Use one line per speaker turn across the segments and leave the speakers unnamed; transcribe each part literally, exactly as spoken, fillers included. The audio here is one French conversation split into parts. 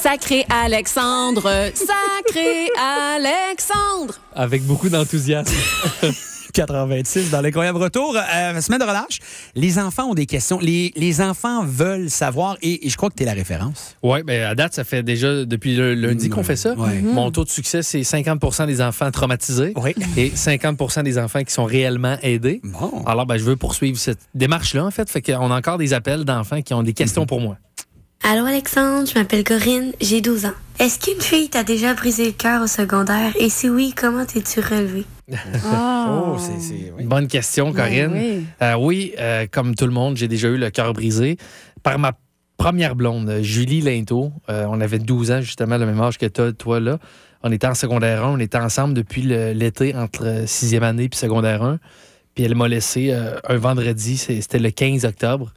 Sacré Alexandre, sacré Alexandre.
Avec beaucoup d'enthousiasme.
quatre heures vingt-six dans l'incroyable retour. Euh, semaine de relâche. Les enfants ont des questions. Les, les enfants veulent savoir et, et je crois que tu es la référence.
Oui, bien à date, ça fait déjà depuis le lundi qu'on fait ça.
Ouais.
Mon taux de succès, c'est cinquante pour cent des enfants traumatisés
Oui.
et cinquante pour cent des enfants qui sont réellement aidés.
Bon.
Alors, ben, je veux poursuivre cette démarche-là, en fait. Fait qu'on a encore des appels d'enfants qui ont des questions pour moi.
Allô Alexandre, je m'appelle Corinne, j'ai douze ans. Est-ce qu'une fille t'a déjà brisé le cœur au secondaire? Et si oui, comment t'es-tu relevée?
Oh, c'est... c'est oui.
Bonne question, Corinne.
Oui, oui.
Euh, oui, euh, comme tout le monde, j'ai déjà eu le cœur brisé par ma première blonde, Julie Linteau. Euh, on avait douze ans, justement, le même âge que toi, toi là. On était en secondaire un, on était ensemble depuis le- l'été entre sixième année puis secondaire un. Puis elle m'a laissé euh, un vendredi, c'est- c'était le quinze octobre.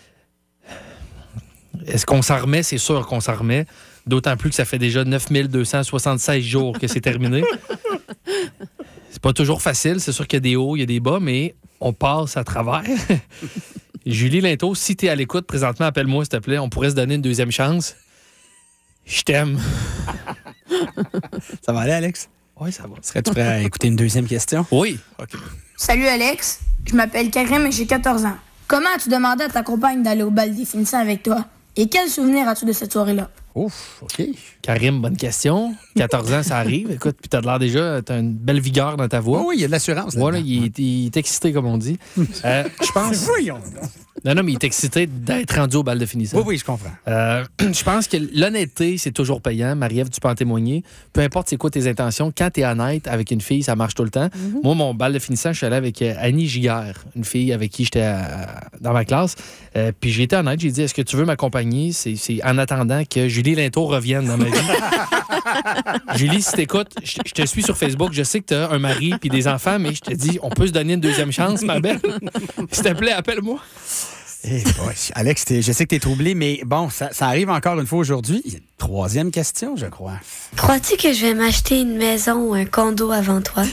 Est-ce qu'on s'en remet? C'est sûr qu'on s'en remet. D'autant plus que ça fait déjà neuf mille deux cent soixante-seize jours que c'est terminé. C'est pas toujours facile. C'est sûr qu'il y a des hauts, il y a des bas, mais on passe à travers. Julie Linteau, si t'es à l'écoute présentement, appelle-moi, s'il te plaît. On pourrait se donner une deuxième chance. Je t'aime.
Ça va aller, Alex?
Oui, ça va.
Serais-tu prêt à écouter une deuxième question?
Oui.
OK.
Salut Alex, je m'appelle Karim et j'ai quatorze ans. Comment as-tu demandé à ta compagne d'aller au bal des finissants avec toi? Et quel souvenir as-tu de cette soirée-là?
Ouf, OK.
Karim, bonne question. quatorze ans, ça arrive. Écoute, puis t'as l'air déjà, t'as une belle vigueur dans ta voix.
Oh, oui, il y a de l'assurance.
Voilà,
là-dedans.
il est, il est excité, comme on dit. Euh, je pense.
Voyons donc.
Non, non, mais il est excité d'être rendu au bal de finissant.
Oui, oui, je comprends.
Euh, je pense que l'honnêteté, c'est toujours payant. Marie-Ève, tu peux en témoigner. Peu importe c'est quoi tes intentions, quand tu es honnête avec une fille, ça marche tout le temps. Moi, mon bal de finissant, je suis allé avec euh, Annie Giguère, une fille avec qui j'étais à- dans ma classe. Euh, puis j'ai été honnête, j'ai dit, est-ce que tu veux m'accompagner? C'est, c'est en attendant que Julie Linteau revienne dans ma vie. Julie, si t'écoutes, je je te suis sur Facebook, je sais que tu as un mari puis des enfants, mais je te dis, on peut se donner une deuxième chance, ma belle. S'il te plaît, appelle-moi.
Eh boy, Alex, t'es- je sais que tu es troublé, mais bon, ça, ça arrive encore une fois aujourd'hui. Troisième question, je crois.
Crois-tu que je vais m'acheter une maison ou un condo avant toi?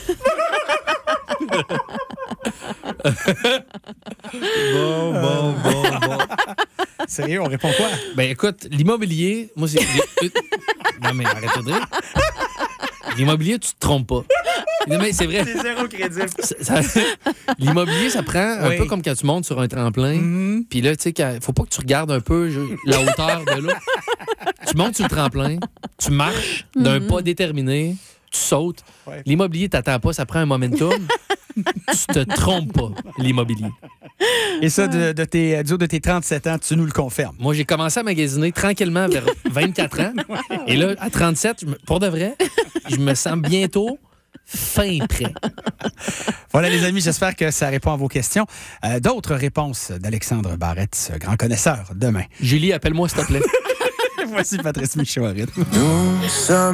Bon, bon, bon, bon.
Sérieux, on répond quoi?
Ben écoute, l'immobilier, moi c'est. Non mais arrête de rire. L'immobilier, tu te trompes pas. Non mais c'est vrai.
C'est zéro crédible.
Ça- ça- L'immobilier, ça prend un
Oui.
peu comme quand tu montes sur un tremplin. Puis là, tu sais, quand- faut pas que tu regardes un peu je- la hauteur de là. Tu montes sur le tremplin, tu marches d'un pas déterminé, tu sautes.
Ouais.
L'immobilier, t'attends pas, ça prend un momentum. Tu te trompes pas, l'immobilier.
Et ça, de, de tes, du haut de tes trente-sept ans, tu nous le confirmes.
Moi, j'ai commencé à magasiner tranquillement vers vingt-quatre ans. Et là, à trente-sept, je me- pour de vrai, je me sens bientôt fin prêt.
Voilà, les amis, j'espère que ça répond à vos questions. Euh, D'autres réponses d'Alexandre Barrette, ce grand connaisseur, demain.
Julie, appelle-moi, s'il te plaît.
Voici Patrice Michaud.